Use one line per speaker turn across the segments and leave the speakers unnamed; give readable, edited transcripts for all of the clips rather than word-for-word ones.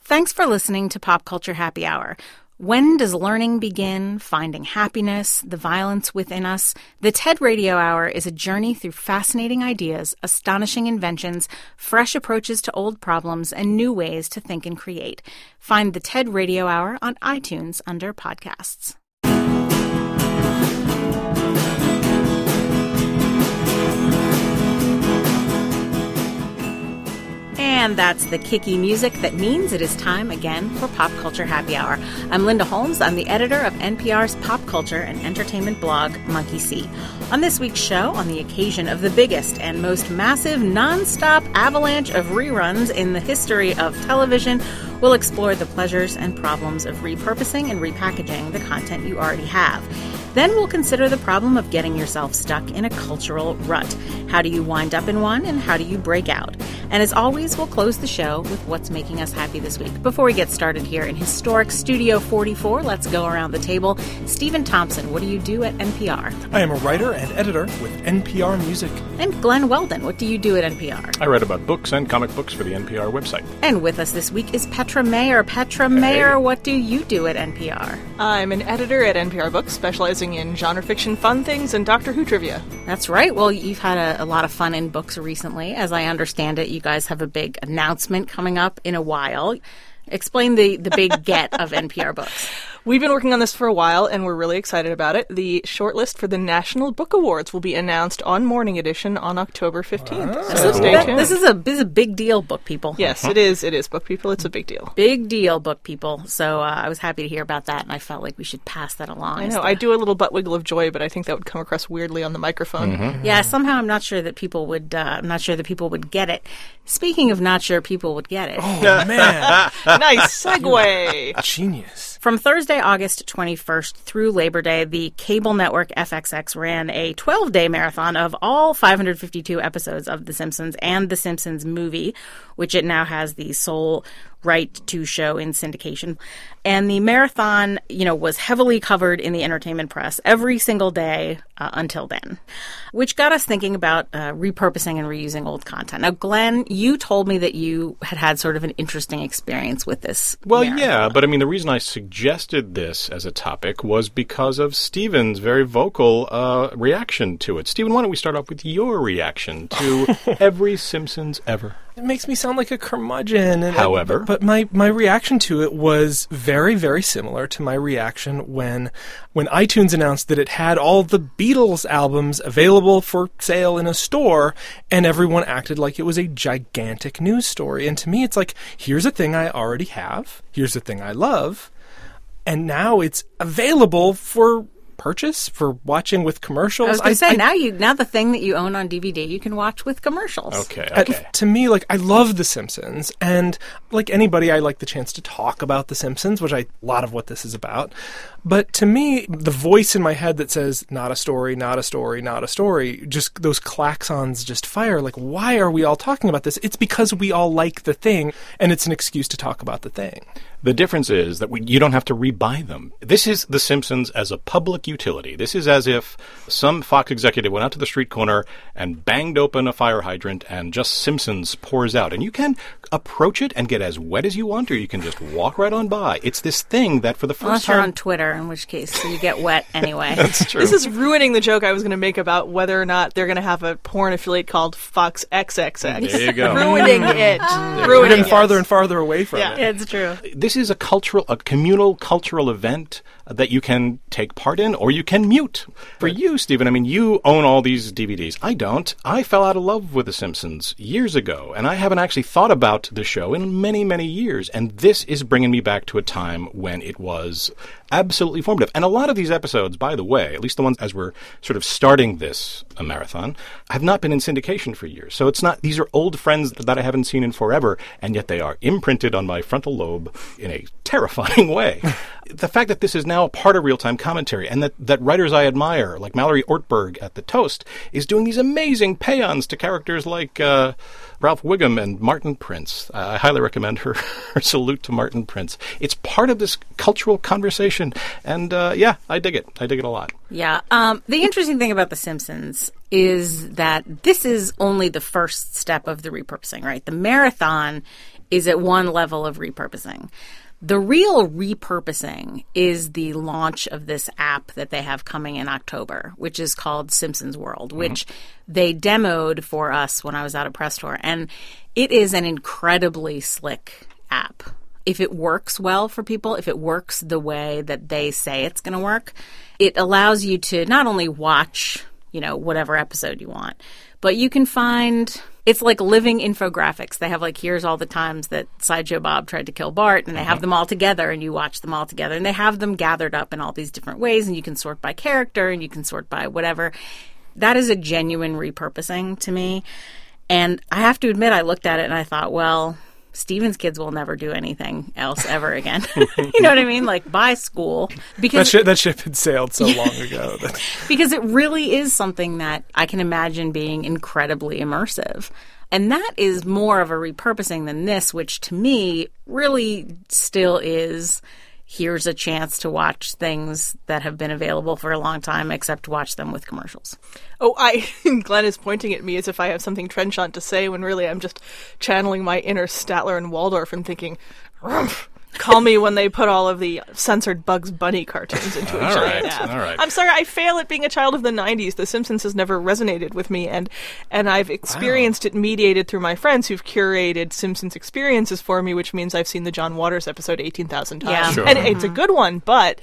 Thanks for listening to Pop Culture Happy Hour. When does learning begin? Finding happiness, the violence within us? The TED Radio Hour is a journey through fascinating ideas, astonishing inventions, fresh approaches to old problems, and new ways to think and create. Find the TED Radio Hour on iTunes under podcasts. And that's the kicky music that means it is time again for Pop Culture Happy Hour. I'm Linda Holmes. I'm the editor of NPR's pop culture and entertainment blog, Monkey See. On this week's show, on the occasion of the biggest and most massive non-stop avalanche of reruns in the history of television, we'll explore the pleasures and problems of repurposing and repackaging the content you already have. Then we'll consider the problem of getting yourself stuck in a cultural rut. How do you wind up in one, and how do you break out? And as always, we'll close the show with what's making us happy this week. Before we get started here in historic Studio 44, let's go around the table. Stephen Thompson, what do you do at NPR?
I am a writer and editor with NPR Music.
And Glenn Weldon, what do you do at NPR?
I write about books and comic books for the NPR website.
And with us this week is Petra Mayer. Petra Mayer, what do you do at NPR?
I'm an editor at NPR Books, specializing in genre fiction fun things and Doctor Who trivia.
That's right. Well, you've had a lot of fun in books recently. As I understand it, you guys have a big announcement coming up in a while. Explain the big get of NPR Books.
We've been working on this for a while, and we're really excited about it. The shortlist for the National Book Awards will be announced on Morning Edition on October 15th.
Wow.
So stay tuned.
This is a big deal, book people.
Yes, it is. It is, book people. It's a big deal.
Big deal, book people. So I was happy to hear about that, and I felt like we should pass that along.
I know. I do a little butt wiggle of joy, but I think that would come across weirdly on the microphone.
Mm-hmm.
Yeah, somehow I'm not sure that people would. I'm not sure that people would get it. Speaking of not sure people would get it.
Oh, man.
Nice segue.
Genius.
From Thursday, August 21st through Labor Day, the cable network FXX ran a 12-day marathon of all 552 episodes of The Simpsons and The Simpsons movie, which it now has the sole right to show in syndication. And the marathon, was heavily covered in the entertainment press every single day until then, which got us thinking about repurposing and reusing old content. Now, Glenn, you told me that you had sort of an interesting experience with this.
Well,
marathon.
yeah, but I mean, the reason I suggested this as a topic was because of Stephen's very vocal reaction to it. Stephen, why don't we start off with your reaction to every Simpsons ever?
It makes me sound like a curmudgeon.
However.
But my reaction to it was very, very similar to my reaction when iTunes announced that it had all the Beatles albums available for sale in a store, and everyone acted like it was a gigantic news story. And to me, it's like, here's a thing I already have, here's a thing I love, and now it's available for purchase, for watching with commercials.
I was going to say, now the thing that you own on DVD, you can watch with commercials.
Okay.
To me, I love The Simpsons, and like anybody, I like the chance to talk about The Simpsons, which a lot of what this is about. But to me, the voice in my head that says, not a story, not a story, not a story, just those klaxons just fire. Like, why are we all talking about this? It's because we all like the thing, and it's an excuse to talk about the thing.
The difference is that you don't have to rebuy them. This is The Simpsons as a public utility. This is as if some Fox executive went out to the street corner and banged open a fire hydrant and just Simpsons pours out. And you can approach it and get as wet as you want, or you can just walk right on by. It's this thing that for the first time...
Unless you're on Twitter, in which case you get wet anyway.
That's true.
This is ruining the joke I was going to make about whether or not they're going to have a porn affiliate called Fox XXX.
There you go.
Ruining it.
We're getting farther and farther away from it.
It's true.
This is a communal cultural event that you can take part in or you can mute. For you, Stephen, I mean, you own all these DVDs. I don't. I fell out of love with The Simpsons years ago, and I haven't actually thought about the show in many, many years. And this is bringing me back to a time when it was absolutely formative. And a lot of these episodes, by the way, at least the ones as we're sort of starting this marathon, have not been in syndication for years. So it's not, these are old friends that I haven't seen in forever, and yet they are imprinted on my frontal lobe in a terrifying way. The fact that this is now a part of real-time commentary, and that writers I admire, like Mallory Ortberg at The Toast, is doing these amazing pay-ons to characters like Ralph Wiggum and Martin Prince. I highly recommend her salute to Martin Prince. It's part of this cultural conversation, and I dig it. I dig it a lot.
Yeah. The interesting thing about The Simpsons is that this is only the first step of the repurposing, right? The marathon is at one level of repurposing. The real repurposing is the launch of this app that they have coming in October, which is called Simpsons World, which they demoed for us when I was out at Press Tour. And it is an incredibly slick app. If it works well for people, if it works the way that they say it's going to work, it allows you to not only watch, whatever episode you want, but you can find... It's like living infographics. They have here's all the times that Sideshow Bob tried to kill Bart, and they have them all together, and you watch them all together. And they have them gathered up in all these different ways, and you can sort by character, and you can sort by whatever. That is a genuine repurposing to me. And I have to admit, I looked at it and I thought, well, Steven's kids will never do anything else ever again. You know what I mean? Bye school. Because
that ship had sailed so long ago.
Because it really is something that I can imagine being incredibly immersive. And that is more of a repurposing than this, which to me really still is, here's a chance to watch things that have been available for a long time, except watch them with commercials.
Oh, Glenn is pointing at me as if I have something trenchant to say, when really I'm just channeling my inner Statler and Waldorf and thinking, call me when they put all of the censored Bugs Bunny cartoons into a giant app.
All right.
I'm sorry, I fail at being a child of the 90s. The Simpsons has never resonated with me, and I've experienced it mediated through my friends who've curated Simpsons experiences for me, which means I've seen the John Waters episode 18,000 times.
Yeah.
Sure.
And it's a good one, but...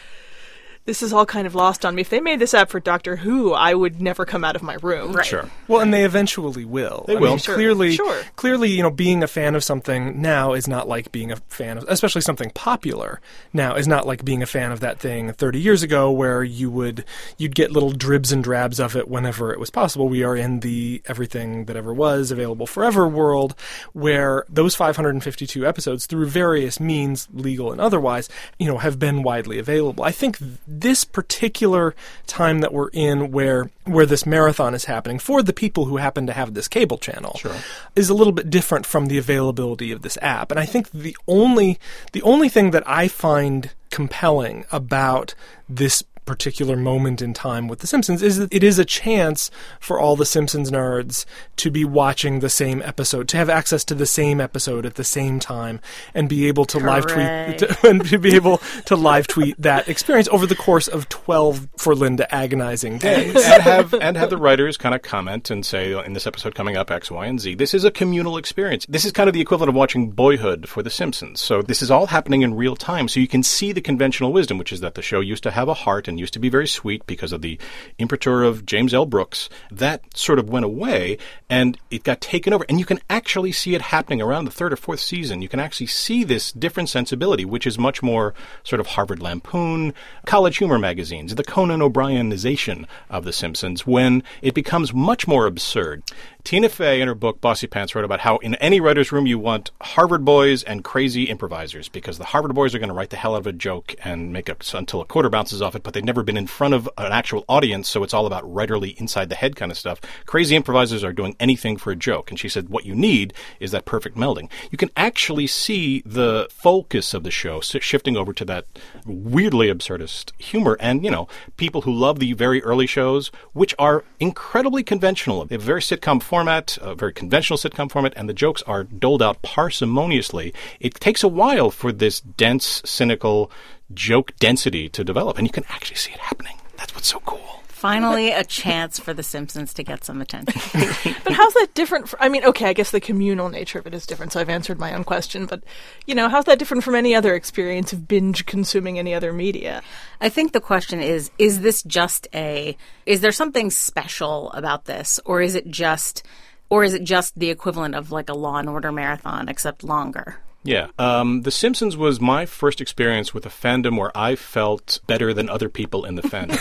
this is all kind of lost on me. If they made this app for Doctor Who, I would never come out of my room.
Right.
Sure.
Well, and they eventually will.
They will.
Mean,
Sure.
Clearly, being a fan of something now is not like being a fan of, especially something popular now, is not like being a fan of that thing 30 years ago, where you'd get little dribs and drabs of it whenever it was possible. We are in the everything that ever was available forever world, where those 552 episodes, through various means, legal and otherwise, have been widely available. I think this particular time that we're in, where this marathon is happening for the people who happen to have this cable channel, is a little bit different from the availability of this app. And I think the only thing that I find compelling about this particular moment in time with The Simpsons is that it is a chance for all the Simpsons nerds to be watching the same episode, to have access to the same episode at the same time, and be able to live tweet that experience over the course of 12 for Linda agonizing days.
and have the writers kind of comment and say, in this episode coming up, X, Y, and Z. This is a communal experience. This is kind of the equivalent of watching Boyhood for The Simpsons. So this is all happening in real time. So you can see the conventional wisdom, which is that the show used to have a heart and used to be very sweet because of the imprimatur of James L. Brooks. That sort of went away, and it got taken over. And you can actually see it happening around the third or fourth season. You can actually see this different sensibility, which is much more sort of Harvard Lampoon, college humor magazines, the Conan O'Brienization of The Simpsons, when it becomes much more absurd. Tina Fey, in her book Bossy Pants, wrote about how in any writer's room you want Harvard boys and crazy improvisers, because the Harvard boys are going to write the hell out of a joke and make it until a quarter bounces off it, but they've never been in front of an actual audience, so it's all about writerly inside-the-head kind of stuff. Crazy improvisers are doing anything for a joke. And she said what you need is that perfect melding. You can actually see the focus of the show shifting over to that weirdly absurdist humor. And, people who love the very early shows, which are incredibly conventional. They have a very sitcom format, a very conventional sitcom format, and the jokes are doled out parsimoniously. It takes a while for this dense, cynical joke density to develop, and you can actually see it happening. That's what's so cool.
Finally, a chance for The Simpsons to get some attention.
But how's that different? I guess the communal nature of it is different, so I've answered my own question. But, how's that different from any other experience of binge consuming any other media?
I think the question is this just is there something special about this, or is it just the equivalent of like a Law and Order marathon, except longer?
Yeah. The Simpsons was my first experience with a fandom where I felt better than other people in the fandom.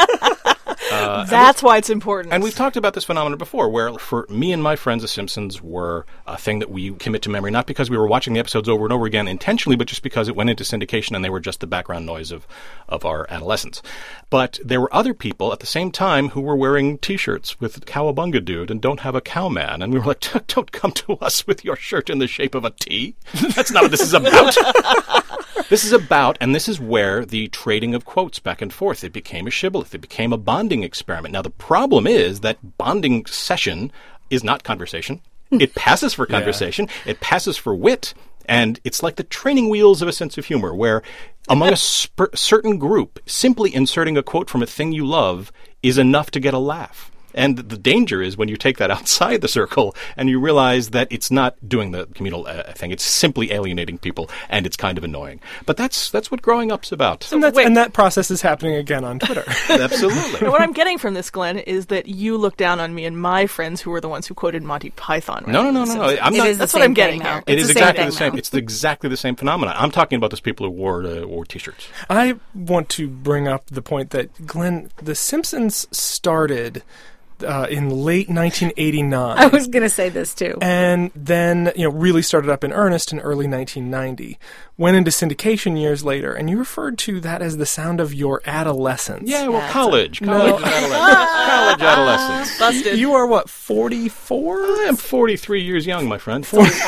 That's why it's important.
And we've talked about this phenomenon before, where for me and my friends, The Simpsons were a thing that we commit to memory, not because we were watching the episodes over and over again intentionally, but just because it went into syndication and they were just the background noise of our adolescence. But there were other people at the same time who were wearing T-shirts with Cowabunga Dude and Don't Have a Cowman. And we were like, don't come to us with your shirt in the shape of a T. That's not what this is about. This is about, and this is where the trading of quotes back and forth, it became a shibboleth. It became a bonding experiment. Now, the problem is that bonding session is not conversation. It passes for conversation. It passes for wit. And it's like the training wheels of a sense of humor, where among a certain group, simply inserting a quote from a thing you love is enough to get a laugh. And the danger is when you take that outside the circle and you realize that it's not doing the communal thing. It's simply alienating people, and it's kind of annoying. But that's what growing up's about.
And that process is happening again on Twitter.
Absolutely.
And what I'm getting from this, Glenn, is that you look down on me and my friends who were the ones who quoted Monty Python.
No.
That's what I'm getting here.
It is exactly the same. It's exactly the same phenomenon. I'm talking about those people who wore T-shirts.
I want to bring up the point that, Glenn, The Simpsons started in late 1989.
I was going to say this too.
And then, really started up in earnest in early 1990. Went into syndication years later, and you referred to that as the sound of your adolescence.
Yeah, well, college adolescence.
Busted.
You are what, 44?
I am 43 years young, my friend.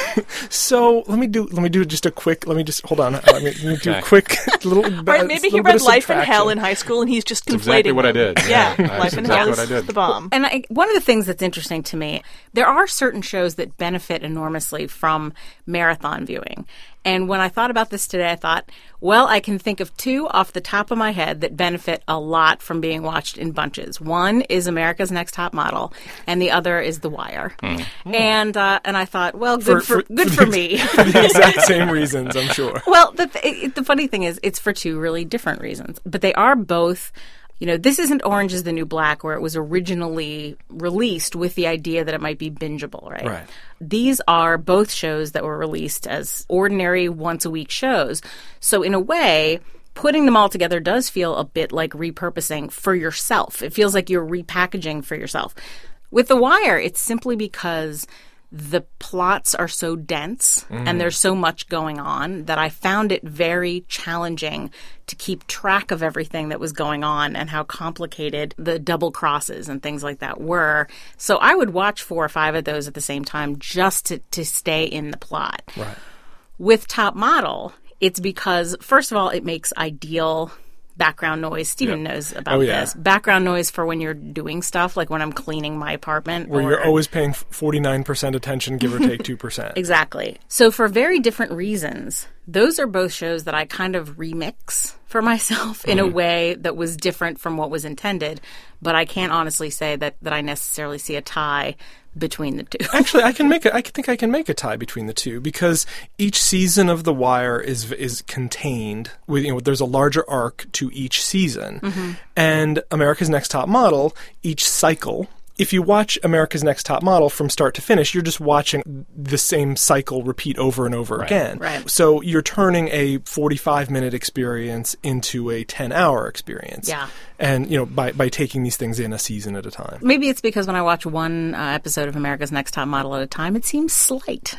So let me do just a quick. Hold on. Let me do a quick little.
Right, maybe he read Life in Hell in high school, and he's just conflating.
That's exactly what I did.
Yeah, Life in Hell is the bomb.
And one of the things that's interesting to me, there are certain shows that benefit enormously from marathon viewing. And when I thought about this today, I thought, well, I can think of two off the top of my head that benefit a lot from being watched in bunches. One is America's Next Top Model, and the other is The Wire. And I thought, well, good for me.
For the exact same reasons, I'm sure.
Well, the funny thing is, it's for two really different reasons. But they are both... this isn't Orange is the New Black, where it was originally released with the idea that it might be bingeable, right?
Right.
These are both shows that were released as ordinary once-a-week shows. So in a way, putting them all together does feel a bit like repurposing for yourself. It feels like you're repackaging for yourself. With The Wire, it's simply because the plots are so dense and there's so much going on that I found it very challenging to keep track of everything that was going on and how complicated the double crosses and things like that were. So I would watch 4 or 5 of those at the same time just to stay in the plot.
Right.
With Top Model, it's because, first of all, it makes ideal background noise. Steven knows about this. Background noise for when you're doing stuff, like when I'm cleaning my apartment.
Where you're always paying 49% attention, give or take 2%.
Exactly. So for very different reasons, those are both shows that I kind of remix for myself in a way that was different from what was intended. But I can't honestly say that I necessarily see a tie between the two.
Actually, I think I can make a tie between the two, because each season of The Wire is contained with, there's a larger arc to each season. And America's Next Top Model, each cycle, if you watch America's Next Top Model from start to finish, you're just watching the same cycle repeat over and over again.
Right.
So you're turning a 45-minute experience into a 10-hour experience.
Yeah.
And, by taking these things in a season at a time.
Maybe it's because when I watch one episode of America's Next Top Model at a time, it seems slight.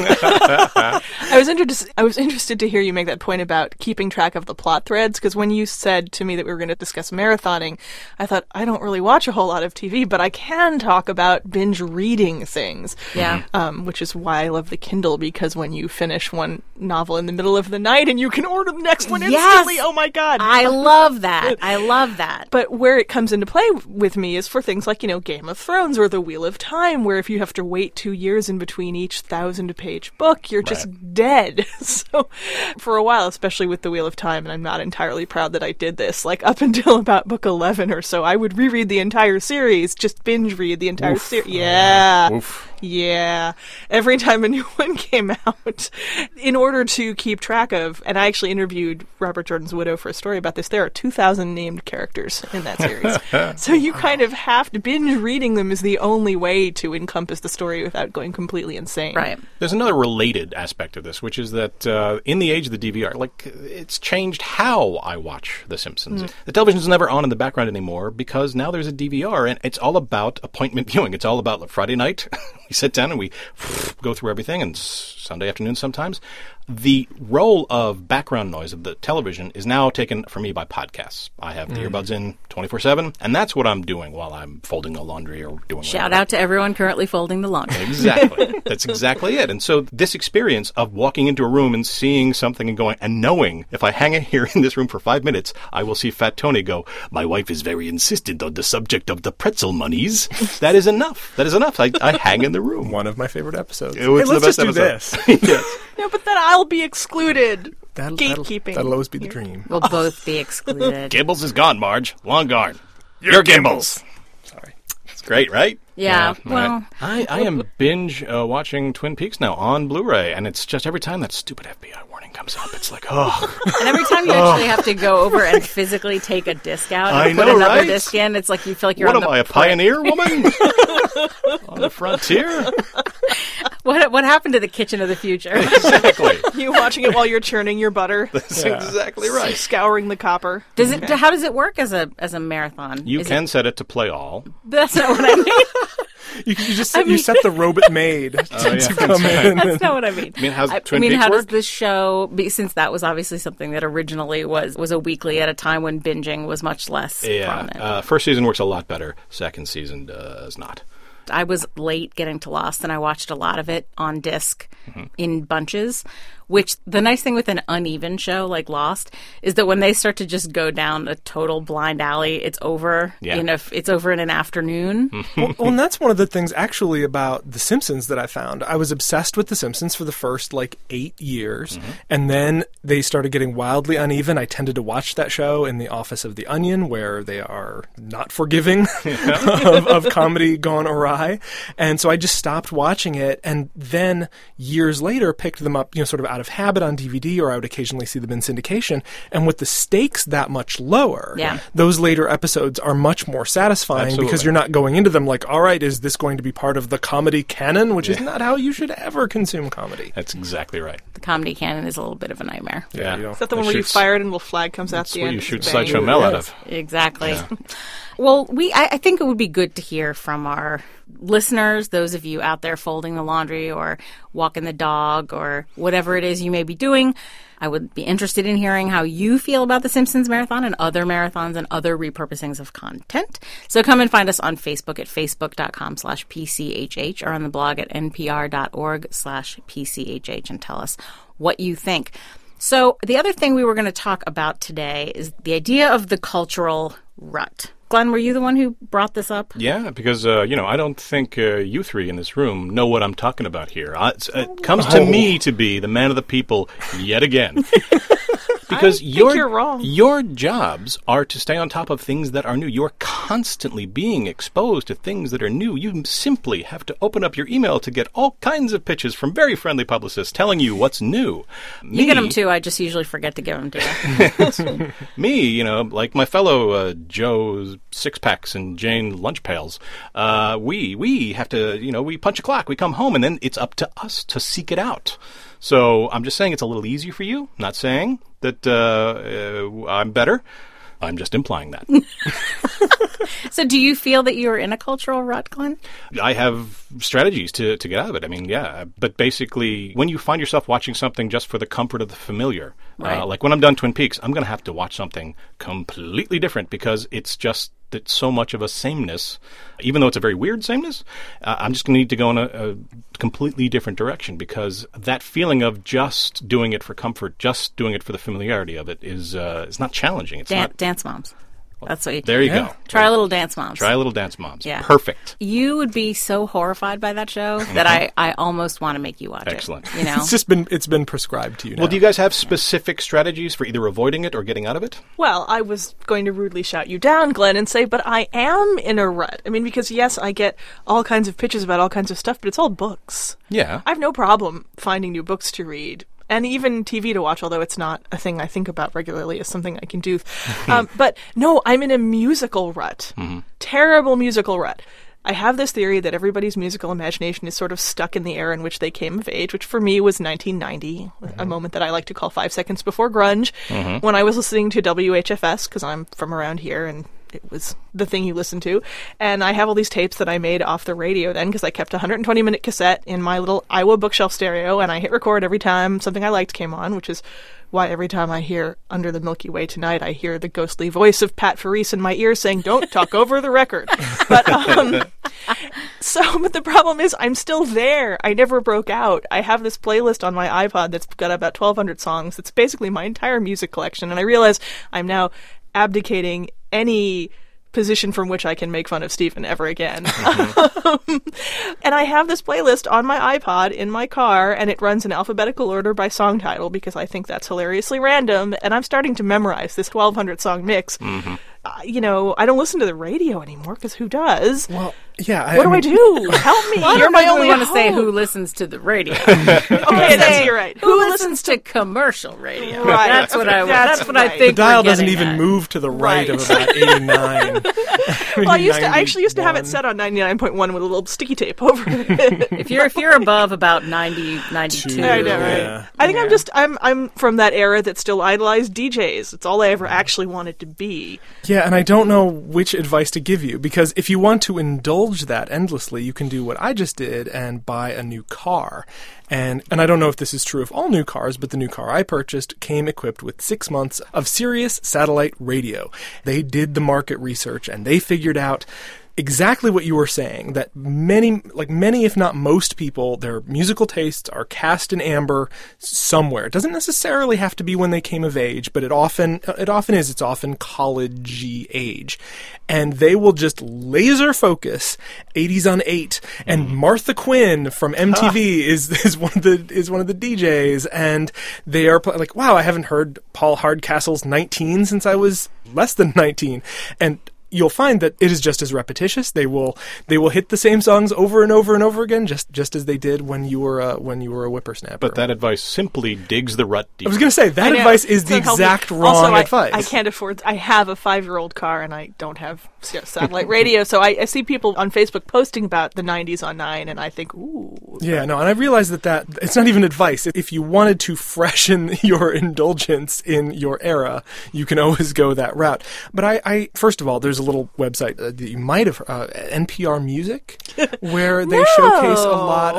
I was interested to hear you make that point about keeping track of the plot threads, because when you said to me that we were going to discuss marathoning, I thought, I don't really watch a whole lot of TV, but I can talk about binge reading things.
Yeah.
Which is why I love the Kindle, because when you finish one novel in the middle of the night and you can order the next one instantly, oh my God.
I love that. I love that.
But where it comes into play with me is for things like, Game of Thrones or The Wheel of Time, where if you have to wait 2 years in between each 1,000-page book, you're just dead. So for a while, especially with The Wheel of Time, and I'm not entirely proud that I did this, like up until about book 11 or so, I would reread the entire series, just binge read the entire series. Yeah.
Oof.
Yeah. Every time a new one came out, in order to keep track of, and I actually interviewed Robert Jordan's widow for a story about this, there are 2,000 named characters in that series. So you kind of have to, binge reading them is the only way to encompass the story without going completely insane.
Right.
There's another related aspect of this, which is that in the age of the DVR, it's changed how I watch The Simpsons. The television's never on in the background anymore because now there's a DVR, and it's all about appointment viewing. It's all about Friday night. We sit down and we go through everything, and Sunday afternoon sometimes. the role of background noise of the television is now taken for me by podcasts. I have the earbuds in 24/7, and that's what I'm doing while I'm folding the laundry or doing
Shout out to everyone currently folding the laundry.
Exactly. That's exactly it. And so this experience of walking into a room and seeing something and going, and knowing if I hang here in this room for 5 minutes, I will see Fat Tony go, "My wife is very insistent on the subject of the pretzel monies." That is enough. That is enough. I hang in the room.
One of my favorite episodes.
It was
Hey, let's
the best
just do
episode.
this.
Yes.
No, but then I'll be excluded.
Gatekeeping. That'll always be the dream.
We'll both be excluded.
Gibbles is gone, Marge. Long gone. You're Gibbles.
Sorry.
It's great, right?
Yeah, well...
I am binge watching Twin Peaks now on Blu-ray, and it's just every time that stupid FBI warning comes up, it's like, oh.
And every time you actually have to go over and physically take a disc out and
I
put
know,
another
right?
disc in, it's like you feel like you're
What
on
am
the
I, a pioneer woman? On the frontier?
What happened to the kitchen of the future?
Exactly.
You watching it while you're churning your butter.
That's exactly right.
Scouring the copper.
Does it? How does it work as a marathon?
You can set it to play all.
That's not what I mean.
You just you set the robot maid to come in.
That's not what I mean.
I mean, how's Twin Peaks
how
work?
does this show? Since that was obviously something that originally was a weekly at a time when binging was much less prominent.
First season works a lot better. Second season does not.
I was late getting to Lost, and I watched a lot of it on disc in bunches, which the nice thing with an uneven show like Lost is that when they start to just go down a total blind alley, it's over.
Yeah.
It's over in an afternoon.
Well, and that's one of the things actually about The Simpsons that I found. I was obsessed with The Simpsons for the first 8 years, and then they started getting wildly uneven. I tended to watch that show in the office of The Onion, where they are not forgiving of comedy gone awry. And so I just stopped watching it, and then years later picked them up, sort of out of habit on DVD, or I would occasionally see them in syndication. And with the stakes that much lower, those later episodes are much more satisfying.
Absolutely.
Because you're not going into them like, all right, is this going to be part of the comedy canon, which is not how you should ever consume comedy.
That's exactly right.
The comedy canon is a little bit of a nightmare.
Yeah.
Is that the one where you fire it and a little flag comes out
That's
the
where
end?
you shoot
Bang.
Sideshow Mel out of.
Exactly. Yeah. Well, I think it would be good to hear from our listeners, those of you out there folding the laundry or walking the dog or whatever it is you may be doing. I would be interested in hearing how you feel about the Simpsons Marathon and other marathons and other repurposings of content. So come and find us on Facebook at facebook.com/PCHH or on the blog at npr.org/PCHH and tell us what you think. So the other thing we were going to talk about today is the idea of the cultural rut. Glenn, were you the one who brought this up?
Yeah, because, I don't think you three in this room know what I'm talking about here. It comes to me to be the man of the people yet again. Because
you're wrong.
Your jobs are to stay on top of things that are new. You're constantly being exposed to things that are new. You simply have to open up your email to get all kinds of pitches from very friendly publicists telling you what's new.
You get them too. I just usually forget to give them to you.
Me, like my fellow Joe's six-packs and Jane lunch pails, we have to, we punch a clock. We come home, and then it's up to us to seek it out. So I'm just saying it's a little easier for you. Not saying that I'm better. I'm just implying that.
So do you feel that you're in a cultural rut, Glenn?
I have strategies to get out of it. I mean, yeah. But basically, when you find yourself watching something just for the comfort of the familiar,
right.
Like when I'm done Twin Peaks, I'm going to have to watch something completely different because it's just that so much of a sameness, even though it's a very weird sameness, I'm just going to need to go in a completely different direction because that feeling of just doing it for comfort, just doing it for the familiarity of it is not challenging. It's not
Dance Moms. That's what you
There you go.
Try a little Dance Moms.
Try a little Dance Moms.
Yeah.
Perfect.
You would be so horrified by that show that I almost want to make you watch
Excellent.
it.
It's been prescribed to you now.
Well, do you guys have specific strategies for either avoiding it or getting out of it?
Well, I was going to rudely shout you down, Glenn, and say, but I am in a rut. I mean, because yes, I get all kinds of pitches about all kinds of stuff, but it's all books.
Yeah.
I have no problem finding new books to read. And even TV to watch, although it's not a thing I think about regularly, is something I can do. But no, I'm in a musical rut. Mm-hmm. Terrible musical rut. I have this theory that everybody's musical imagination is sort of stuck in the era in which they came of age, which for me was 1990, a moment that I like to call 5 seconds before grunge, when I was listening to WHFS, because I'm from around here, and it was the thing you listened to. And I have all these tapes that I made off the radio then, because I kept a 120-minute cassette in my little Iowa bookshelf stereo, and I hit record every time something I liked came on, which is why every time I hear Under the Milky Way Tonight, I hear the ghostly voice of Pat Farese in my ear saying, "Don't talk over the record." But but the problem is I'm still there. I never broke out. I have this playlist on my iPod that's got about 1,200 songs. It's basically my entire music collection, and I realize I'm now abdicating any position from which I can make fun of Stephen ever again. And I have this playlist on my iPod in my car, and it runs in alphabetical order by song title because I think that's hilariously random, and I'm starting to memorize this 1,200 song mix. I don't listen to the radio anymore because who does?
Well, yeah.
What do I do? Help me.
Well,
You're my only
want to
hope.
say who listens to the radio.
Okay, you're right.
Who listens to commercial radio?
Right.
That's what I.
That's
That's what I
right.
think.
The dial
we're
doesn't
getting
even
at.
move to the right of
Right.
about 89.
Well, I actually used to have it set on 99.1 with a little sticky tape over it.
If you're above about 90, 92.
I know, right?
Yeah.
I think I'm from that era that still idolized DJs. It's all I ever actually wanted to be.
Yeah, and I don't know which advice to give you, because if you want to indulge that endlessly, you can do what I just did and buy a new car. And I don't know if this is true of all new cars, but the new car I purchased came equipped with 6 months of Sirius satellite radio. They did the market research, and they figured out exactly what you were saying, that many, if not most people, their musical tastes are cast in amber somewhere. It doesn't necessarily have to be when they came of age, but it often is. It's often college-y age. And they will just laser focus 80s on 8, and Martha Quinn from MTV is one of the DJs, and they are like, wow, I haven't heard Paul Hardcastle's 19 since I was less than 19. And you'll find that it is just as repetitious. They will hit the same songs over and over and over again, just as they did when you were a whippersnapper.
But that advice simply digs the rut deeper.
I was going to say that advice is the exact wrong advice.
I can't afford. I have a 5-year-old car, and I don't have satellite radio. So I see people on Facebook posting about the 90s on 9, and I think, ooh.
Yeah, no, and I realize that it's not even advice. If you wanted to freshen your indulgence in your era, you can always go that route. But I first of all, there's a little website that you might have NPR Music, where they showcase a lot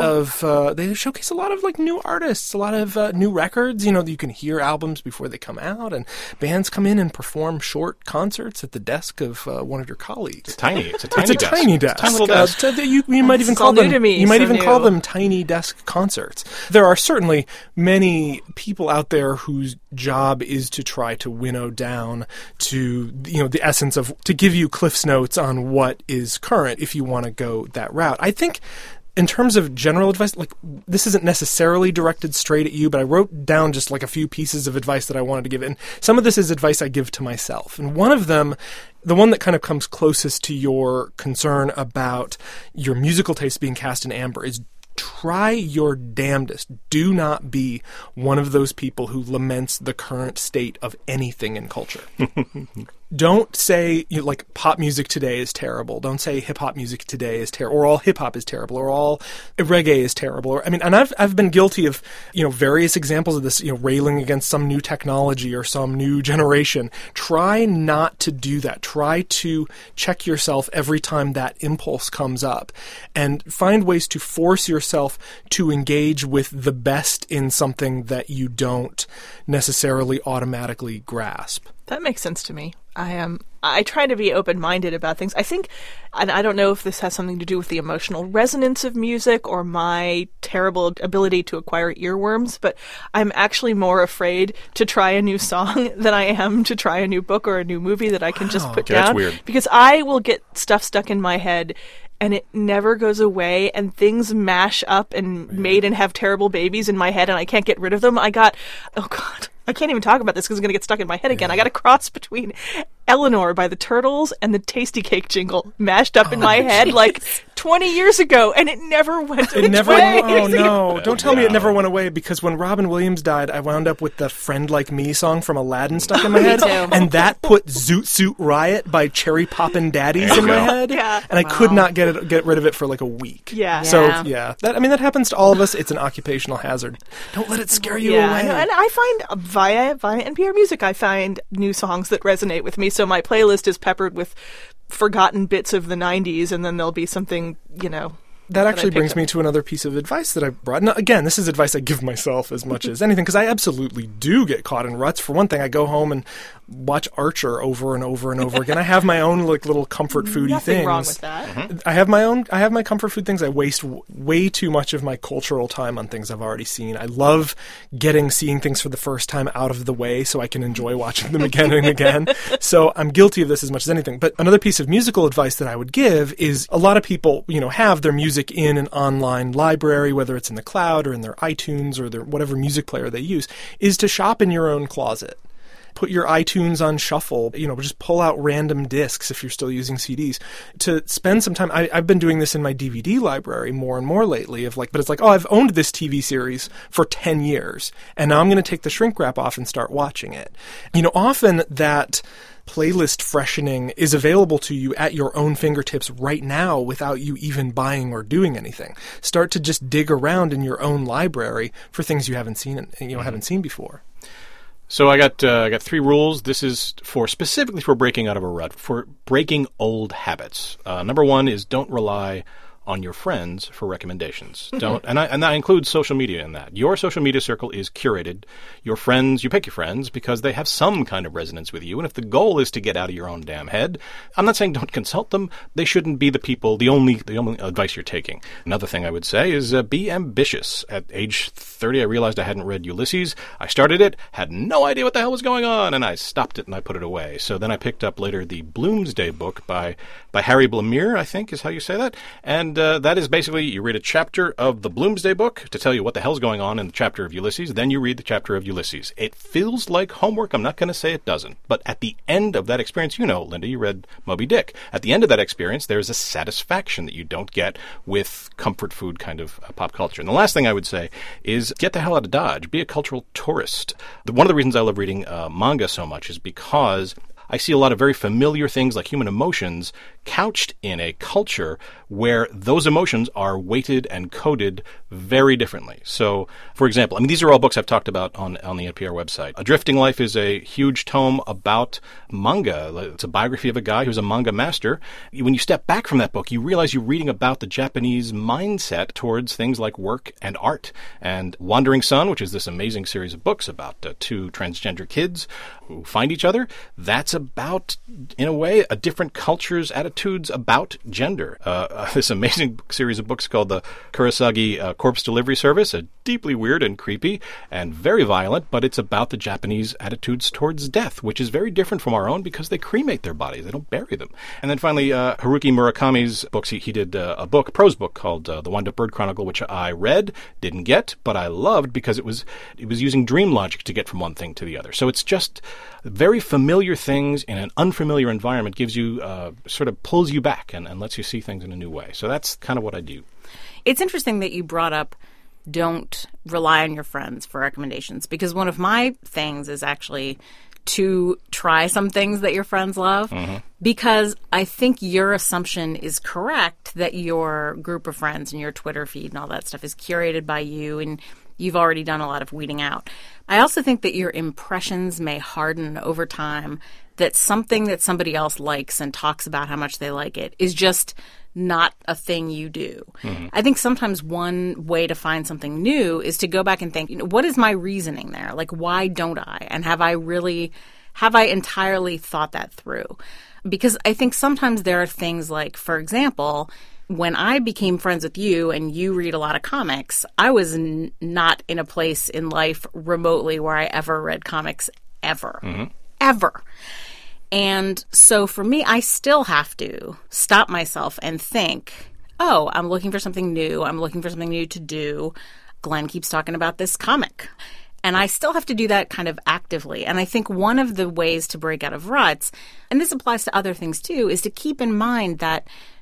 of like new artists, a lot of new records. You can hear albums before they come out, and bands come in and perform short concerts at the desk of one of your colleagues.
It's tiny. It's a
It's a tiny desk.
It's a tiny little desk.
You might even call
all new
them.
to me,
You might
so
even
new.
call them tiny desk concerts. There are certainly many people out there whose job is to try to winnow down to the essence of, to give you Cliff's Notes on what is current if you want to go that route. I think in terms of general advice, like, this isn't necessarily directed straight at you, but I wrote down just like a few pieces of advice that I wanted to give. And some of this is advice I give to myself. And one of them, the one that kind of comes closest to your concern about your musical taste being cast in amber, is try your damnedest. Do not be one of those people who laments the current state of anything in culture. Don't say like pop music today is terrible. Don't say hip hop music today is terrible, or all hip hop is terrible, or all reggae is terrible. And I've been guilty of various examples of this. Railing against some new technology or some new generation. Try not to do that. Try to check yourself every time that impulse comes up, and find ways to force yourself to engage with the best in something that you don't necessarily automatically grasp.
That makes sense to me. I try to be open-minded about things. I think, and I don't know if this has something to do with the emotional resonance of music or my terrible ability to acquire earworms, but I'm actually more afraid to try a new song than I am to try a new book or a new movie that I can just put
Yeah, that's
down.
weird.
Because I will get stuff stuck in my head and it never goes away, and things mash up and mate and have terrible babies in my head, and I can't get rid of them. I can't even talk about this because it's going to get stuck in my head again. I got a cross between Eleanor by the Turtles and the Tasty Cake jingle mashed up in my head like 20 years ago, and it never went away.
It never. Oh no! Don't tell me it never went away, because when Robin Williams died, I wound up with the "Friend Like Me" song from Aladdin stuck in my head, and that put "Zoot Suit Riot" by Cherry Poppin' Daddies in my head, and I could not get rid of it for like a week.
Yeah.
So that happens to all of us. It's an occupational hazard. Don't let it scare you away.
And I find via NPR Music, I find new songs that resonate with me. So my playlist is peppered with forgotten bits of the 90s, and then there'll be something,
That actually brings me to another piece of advice that I brought. Now, again, this is advice I give myself as much as anything, because I absolutely do get caught in ruts. For one thing, I go home and watch Archer over and over and over again. I have my own little comfort foody
Nothing
things.
wrong with that.
Mm-hmm.
I have my comfort food things. I waste way too much of my cultural time on things I've already seen. I love seeing things for the first time out of the way so I can enjoy watching them again and again. So I'm guilty of this as much as anything. But another piece of musical advice that I would give is a lot of people, have their music in an online library, whether it's in the cloud or in their iTunes or their whatever music player they use, is to shop in your own closet. Put your iTunes on shuffle, just pull out random discs if you're still using CDs, to spend some time. I've been doing this in my DVD library more and more lately, but it's like, I've owned this TV series for 10 years, and now I'm going to take the shrink wrap off and start watching it. Often that playlist freshening is available to you at your own fingertips right now without you even buying or doing anything. Start to just dig around in your own library for things you haven't seen before.
So I got 3 rules. This is specifically for breaking out of a rut, for breaking old habits. Number 1 is don't rely on your friends for recommendations. Don't, and that includes social media in that. Your social media circle is curated. Your friends, you pick your friends because they have some kind of resonance with you. And if the goal is to get out of your own damn head, I'm not saying don't consult them. They shouldn't be the only advice you're taking. Another thing I would say is be ambitious. At age 30, I realized I hadn't read Ulysses. I started it, had no idea what the hell was going on, and I stopped it and I put it away. So then I picked up later the Bloomsday book by Harry Blamire, I think is how you say that. And that is basically, you read a chapter of the Bloomsday book to tell you what the hell's going on in the chapter of Ulysses, then you read the chapter of Ulysses. It feels like homework. I'm not going to say it doesn't. But at the end of that experience, Linda, you read Moby Dick. At the end of that experience, there's a satisfaction that you don't get with comfort food kind of pop culture. And the last thing I would say is get the hell out of Dodge. Be a cultural tourist. One of the reasons I love reading manga so much is because I see a lot of very familiar things like human emotions couched in a culture where those emotions are weighted and coded very differently. So, for example, these are all books I've talked about on the NPR website. A Drifting Life is a huge tome about manga. It's a biography of a guy who's a manga master. When you step back from that book, you realize you're reading about the Japanese mindset towards things like work and art. And Wandering Son, which is this amazing series of books about 2 transgender kids who find each other, that's about, in a way, a different culture's attitudes about gender. This amazing series of books called the Kurosagi Corpse Delivery Service, deeply weird and creepy and very violent, but it's about the Japanese attitudes towards death, which is very different from our own because they cremate their bodies. They don't bury them. And then finally, Haruki Murakami's books. He did a prose book called The Wind-Up Bird Chronicle, which I read, didn't get, but I loved because it was using dream logic to get from one thing to the other. So it's just very familiar things in an unfamiliar environment gives you, sort of pulls you back and lets you see things in a new way. So that's kind of what I do.
It's interesting that you brought up don't rely on your friends for recommendations, because one of my things is actually to try some things that your friends love, because I think your assumption is correct that your group of friends and your Twitter feed and all that stuff is curated by you and you've already done a lot of weeding out. I also think that your impressions may harden over time, that something that somebody else likes and talks about how much they like it is just not a thing you do. I think sometimes one way to find something new is to go back and think, what is my reasoning there? Like, why don't I? And have I entirely thought that through? Because I think sometimes there are things like, for example, when I became friends with you and you read a lot of comics, I was not in a place in life remotely where I ever read comics ever. Ever. And so for me, I still have to stop myself and think, oh, I'm looking for something new. I'm looking for something new to do. Glenn keeps talking about this comic. And I still have to do that kind of actively. And I think one of the ways to break out of ruts, and this applies to other things too, is to keep in mind that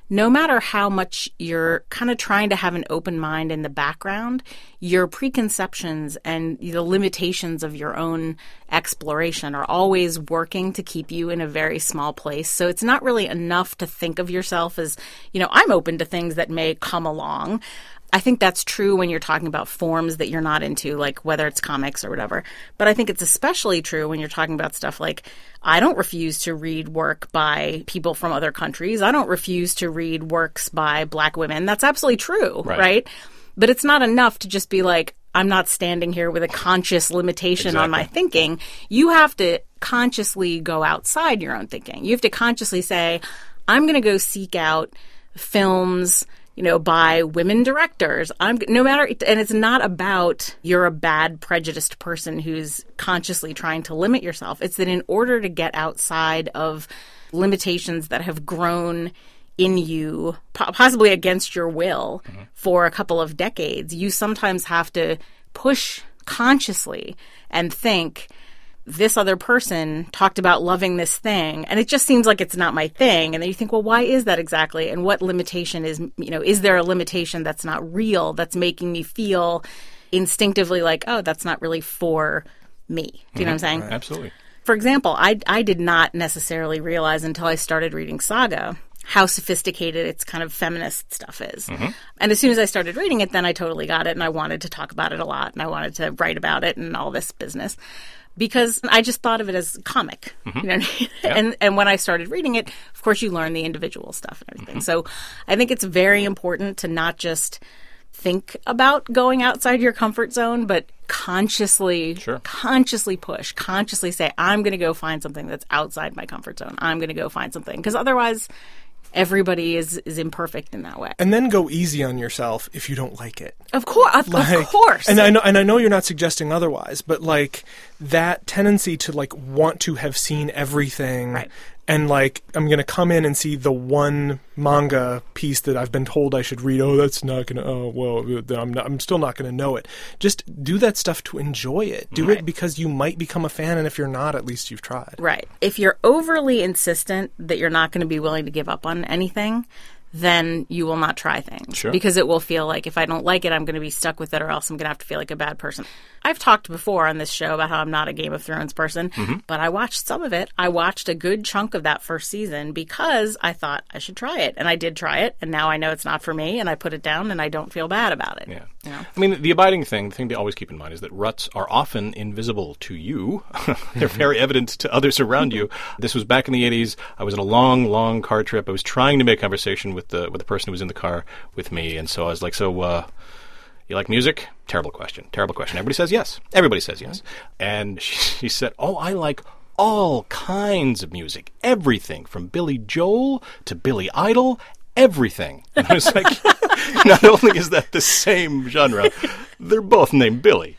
no matter how much you're kind of trying to have an open mind in the background, your preconceptions and the limitations of your own exploration are always working to keep you in a very small place. So it's not really enough to think of yourself as, I'm open to things that may come along. I think that's true when you're talking about forms that you're not into, like whether it's comics or whatever. But I think it's especially true when you're talking about stuff like, I don't refuse to read work by people from other countries. I don't refuse to read works by Black women. That's absolutely true, right? But it's not enough to just be like, I'm not standing here with a conscious limitation on my thinking. You have to consciously go outside your own thinking. You have to consciously say, I'm going to go seek out films by women directors. And it's not about you're a bad prejudiced person who's consciously trying to limit yourself. It's that in order to get outside of limitations that have grown in you, possibly against your will, for a couple of decades, you sometimes have to push consciously and think, this other person talked about loving this thing, and it just seems like it's not my thing. And then you think, well, why is that exactly? And what limitation is there a limitation that's not real, that's making me feel instinctively like, oh, that's not really for me? Do you know what I'm saying?
Absolutely.
For example, I did not necessarily realize until I started reading Saga how sophisticated its kind of feminist stuff is. And as soon as I started reading it, then I totally got it, and I wanted to talk about it a lot, and I wanted to write about it and all this business. Because I just thought of it as comic, and when I started reading it, of course, you learn the individual stuff and everything. So I think it's very important to not just think about going outside your comfort zone, but consciously push, consciously say, I'm going to go find something that's outside my comfort zone. I'm going to go find something, because otherwise everybody is imperfect in that way.
And then go easy on yourself if you don't like it.
Of course, of course.
And I know you're not suggesting otherwise, but like that tendency to like want to have seen everything, right? And like, I'm going to come in and see the one manga piece that I've been told I should read. Oh, that's not going to, oh, well, I'm still not going to know it. Just do that stuff to enjoy it. Do it because you might become a fan, and if you're not, at least you've tried.
Right. If you're overly insistent that you're not going to be willing to give up on anything, then you will not try things.
Sure.
Because it will feel like if I don't like it, I'm going to be stuck with it, or else I'm going to have to feel like a bad person. I've talked before on this show about how I'm not a Game of Thrones person, but I watched some of it. I watched a good chunk of that first season because I thought I should try it. And I did try it, and now I know it's not for me, and I put it down, and I don't feel bad about it.
Yeah.
You know?
I mean, the abiding thing, the thing to always keep in mind is that ruts are often invisible to you. They're very evident to others around you. This was back in the 80s. I was on a long, long car trip. I was trying to make conversation with the person who was in the car with me, and so I was like, you like music? Terrible question. Everybody says yes. And she said, oh, I like all kinds of music. Everything from Billy Joel to Billy Idol. Everything. And I was like, not only is that the same genre, they're both named Billy.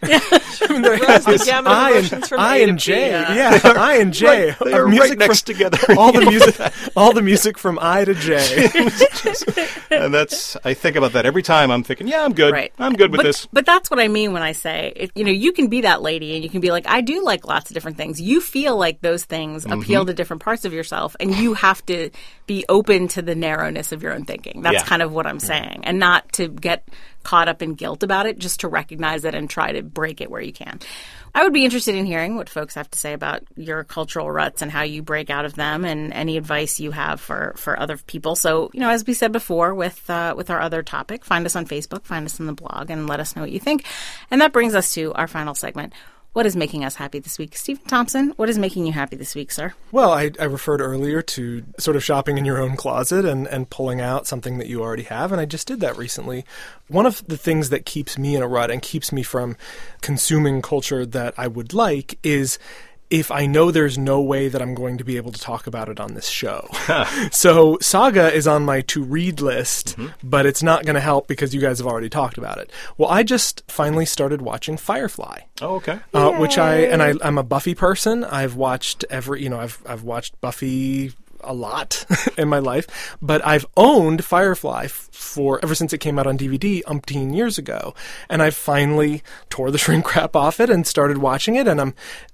I and J. Yeah, I and J.
Right, they're right next together.
All the music from I to J.
And I think about that every time. I'm thinking, yeah, I'm good. Right. I'm good with this.
But that's what I mean when I say, you can be that lady and you can be like, I do like lots of different things. You feel like those things appeal to different parts of yourself, and you have to be open to the narrowness of your own thinking. That's kind of what I'm saying. And not to get caught up in guilt about it, just to recognize it and try to break it where you can. I would be interested in hearing what folks have to say about your cultural ruts and how you break out of them, and any advice you have for other people. So, as we said before with our other topic, find us on Facebook, find us on the blog, and let us know what you think. And that brings us to our final segment. What is making us happy this week? Stephen Thompson, what is making you happy this week, sir?
Well, I referred earlier to sort of shopping in your own closet and pulling out something that you already have, and I just did that recently. One of the things that keeps me in a rut and keeps me from consuming culture that I would like is if I know there's no way that I'm going to be able to talk about it on this show. So Saga is on my to-read list, but it's not going to help because you guys have already talked about it. Well, I just finally started watching Firefly.
Oh, okay.
Which I'm a Buffy person. I've watched I've watched Buffy a lot in my life, but I've owned Firefly ever since it came out on DVD umpteen years ago, and I finally tore the shrink wrap off it and started watching it, and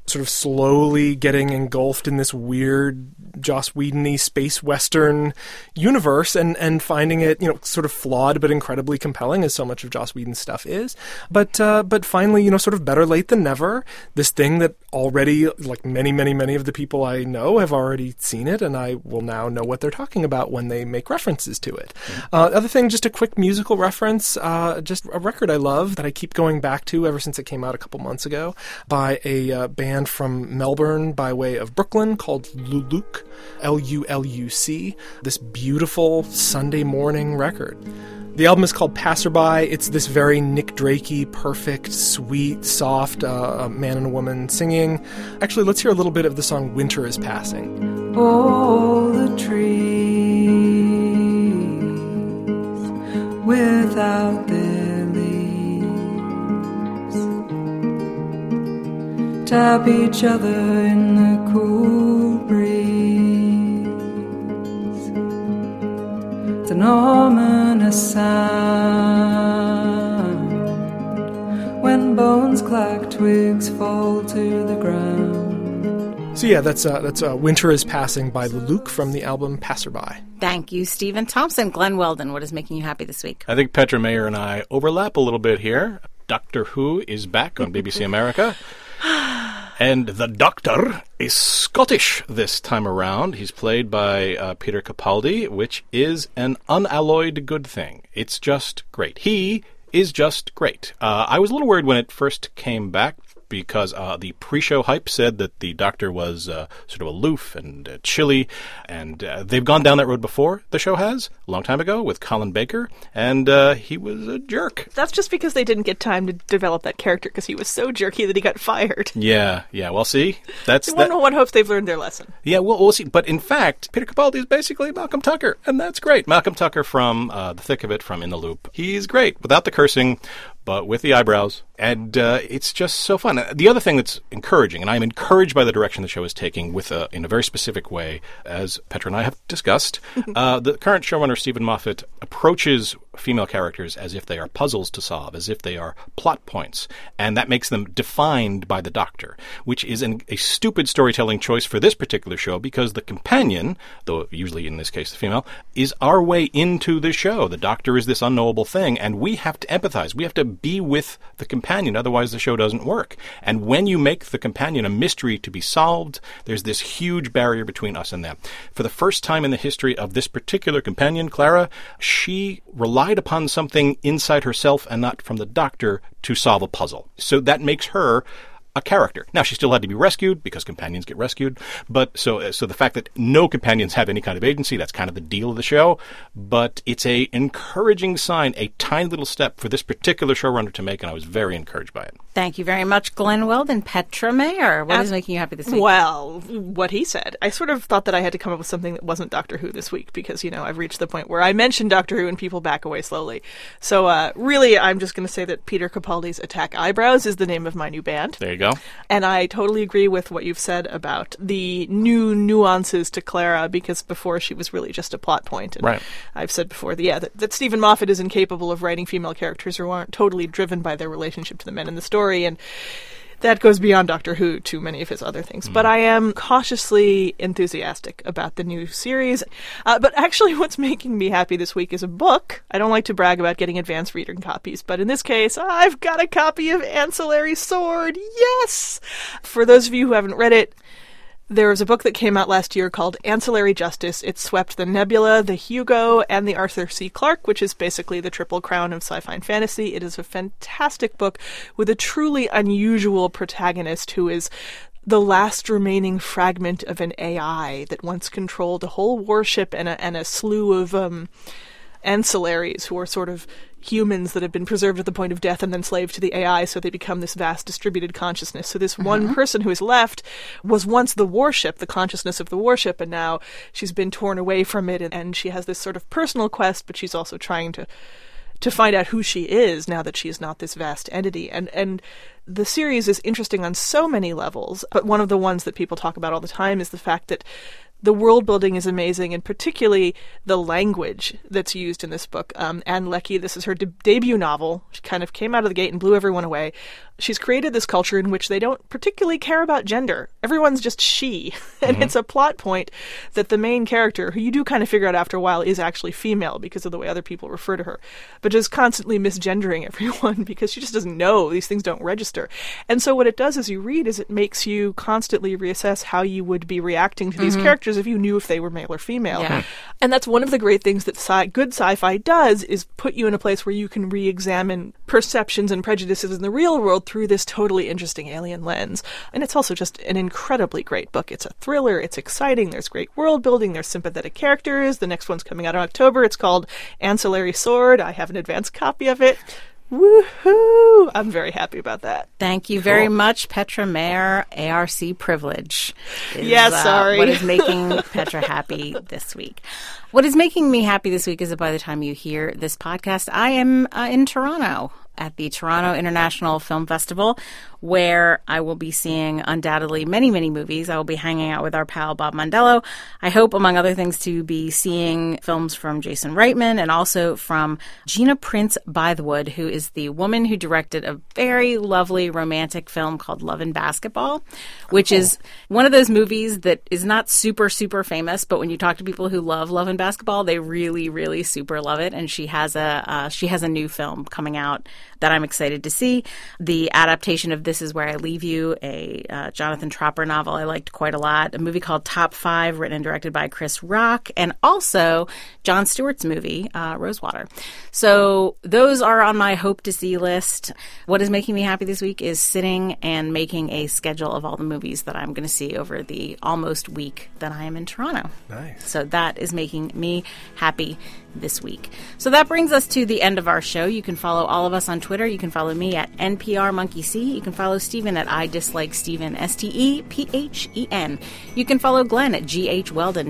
sort of slowly getting engulfed in this weird Joss Whedon-y space western universe and finding it, sort of flawed but incredibly compelling, as so much of Joss Whedon's stuff is. But finally, sort of better late than never. This thing that already, like many, many, many of the people I know have already seen it, and I will now know what they're talking about when they make references to it. Other thing, just a quick musical reference, just a record I love that I keep going back to ever since it came out a couple months ago by a band from Melbourne by way of Brooklyn called Luluc, L-U-L-U-C, this beautiful Sunday morning record. The album is called Passerby. It's this very Nick Drakey, perfect, sweet, soft man and a woman singing. Actually, let's hear a little bit of the song Winter is Passing.
All the trees without their leaves tap each other in the cool breeze. It's an ominous sound when bones clack, twigs fall to the ground.
So yeah, that's Winter is Passing by Luluc from the album Passerby.
Thank you, Stephen Thompson. Glenn Weldon, what is making you happy this week?
I think Petra Mayer and I overlap a little bit here. Doctor Who is back on BBC America. And the Doctor is Scottish this time around. He's played by Peter Capaldi, which is an unalloyed good thing. It's just great. He is just great. I was a little worried when it first came back because the pre-show hype said that the Doctor was sort of aloof and chilly, and they've gone down that road before, the show has, a long time ago, with Colin Baker, and he was a jerk.
That's just because they didn't get time to develop that character, because he was so jerky that he got fired.
Yeah, well, see, that's...
One hopes they've learned their lesson.
Yeah, we'll see. But in fact, Peter Capaldi is basically Malcolm Tucker, and that's great. Malcolm Tucker from The Thick of It, from In the Loop. He's great, without the cursing, but with the eyebrows. And it's just so fun. The other thing that's encouraging, and I'm encouraged by the direction the show is taking in a very specific way, as Petra and I have discussed, the current showrunner, Stephen Moffat, approaches female characters as if they are puzzles to solve, as if they are plot points. And that makes them defined by the Doctor, which is a stupid storytelling choice for this particular show, because the companion, though usually in this case the female, is our way into the show. The Doctor is this unknowable thing, and we have to empathize. We have to be with the companion, otherwise the show doesn't work. And when you make the companion a mystery to be solved, there's this huge barrier between us and them. For the first time in the history of this particular companion, Clara, she relied upon something inside herself and not from the Doctor to solve a puzzle. So that makes her a character. Now, she still had to be rescued, because companions get rescued, but so the fact that no companions have any kind of agency, that's kind of the deal of the show, but it's a encouraging sign, a tiny little step for this particular showrunner to make, and I was very encouraged by it.
Thank you very much, Glenn Weldon. Petra Mayer, what is making you happy this week?
Well, what he said. I sort of thought that I had to come up with something that wasn't Doctor Who this week, because, I've reached the point where I mention Doctor Who and people back away slowly. So, really, I'm just going to say that Peter Capaldi's Attack Eyebrows is the name of my new band.
There you go.
And I totally agree with what you've said about the new nuances to Clara, because before she was really just a plot point. And
right.
I've said before that Stephen Moffat is incapable of writing female characters who aren't totally driven by their relationship to the men in the story, and that goes beyond Doctor Who to many of his other things. But I am cautiously enthusiastic about the new series. But actually, what's making me happy this week is a book. I don't like to brag about getting advanced reader copies, but in this case, I've got a copy of Ancillary Sword. Yes! For those of you who haven't read it, there was a book that came out last year called Ancillary Justice. It swept the Nebula, the Hugo, and the Arthur C. Clarke, which is basically the triple crown of sci-fi and fantasy. It is a fantastic book with a truly unusual protagonist who is the last remaining fragment of an AI that once controlled a whole warship and a slew of ancillaries who are sort of humans that have been preserved at the point of death and then slaved to the AI, so they become this vast distributed consciousness. So this one person who is left was once the warship, the consciousness of the warship, and now she's been torn away from it, and she has this sort of personal quest, but she's also trying to find out who she is now that she is not this vast entity. And The series is interesting on so many levels, but one of the ones that people talk about all the time is the fact that the world building is amazing, and particularly the language that's used in this book. Anne Leckie, this is her debut novel. She kind of came out of the gate and blew everyone away. She's created this culture in which they don't particularly care about gender. Everyone's just she. And it's a plot point that the main character, who you do kind of figure out after a while is actually female because of the way other people refer to her, but just constantly misgendering everyone because she just doesn't know. These things don't register. And so what it does as you read is it makes you constantly reassess how you would be reacting to these characters if you knew if they were male or female.
Yeah.
And that's one of the great things that good sci-fi does, is put you in a place where you can re-examine perceptions and prejudices in the real world through this totally interesting alien lens. And it's also just an incredibly great book. It's a thriller, it's exciting, there's great world building, there's sympathetic characters. The next one's coming out in October. It's called Ancillary Sword. I have an advanced copy of it. Woohoo! I'm very happy about that.
Thank you very much, Petra Mayer. ARC privilege is
sorry.
what is making Petra happy this week. What is making me happy this week is that by the time you hear this podcast, I am in Toronto at the Toronto International Film Festival, where I will be seeing undoubtedly many, many movies. I will be hanging out with our pal Bob Mondello. I hope, among other things, to be seeing films from Jason Reitman and also from Gina Prince Bythewood, who is the woman who directed a very lovely romantic film called Love and Basketball, which is one of those movies that is not super, super famous, but when you talk to people who love Love and Basketball, they really, really super love it. And she has a new film coming out that I'm excited to see. The adaptation of This Is Where I Leave You, a Jonathan Tropper novel I liked quite a lot. A movie called Top 5, written and directed by Chris Rock, and also Jon Stewart's movie, Rosewater. So those are on my hope to see list. What is making me happy this week is sitting and making a schedule of all the movies that I'm going to see over the almost week that I am in Toronto.
Nice.
So that is making me happy this week. So that brings us to the end of our show. You can follow all of us on Twitter. You can follow me at NPRMonkeyC. You can follow Stephen at I Dislike Stephen, STEPHEN. You can follow Glenn at GH Weldon,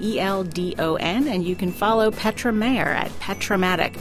WELDON. And you can follow Petra Mayer at Petramatic,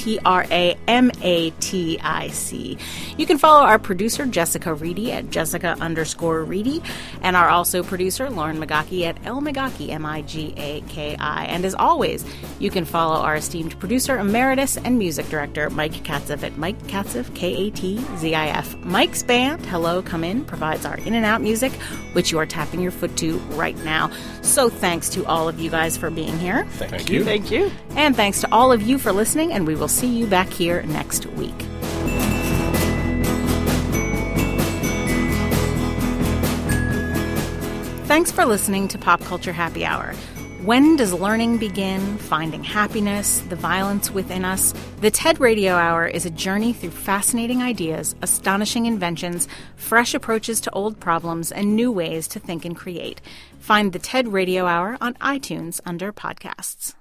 PETRAMATIC. You can follow our producer, Jessica Reedy, at Jessica_Reedy. And our also producer, Lauren Magaki, at L Magaki, MIGAKI. And as always, you can follow our esteemed producer, emeritus, and music director, Mike Katzif at Mike Katzif, KATZIF. Mike's band, Hello Come In, provides our in and out music, which you are tapping your foot to right now. So thanks to all of you guys for being here.
Thank you.
Thank you.
And thanks to all of you for listening, and we will see you back here next week. Thanks for listening to Pop Culture Happy Hour. When does learning begin? Finding happiness, the violence within us? The TED Radio Hour is a journey through fascinating ideas, astonishing inventions, fresh approaches to old problems, and new ways to think and create. Find the TED Radio Hour on iTunes under podcasts.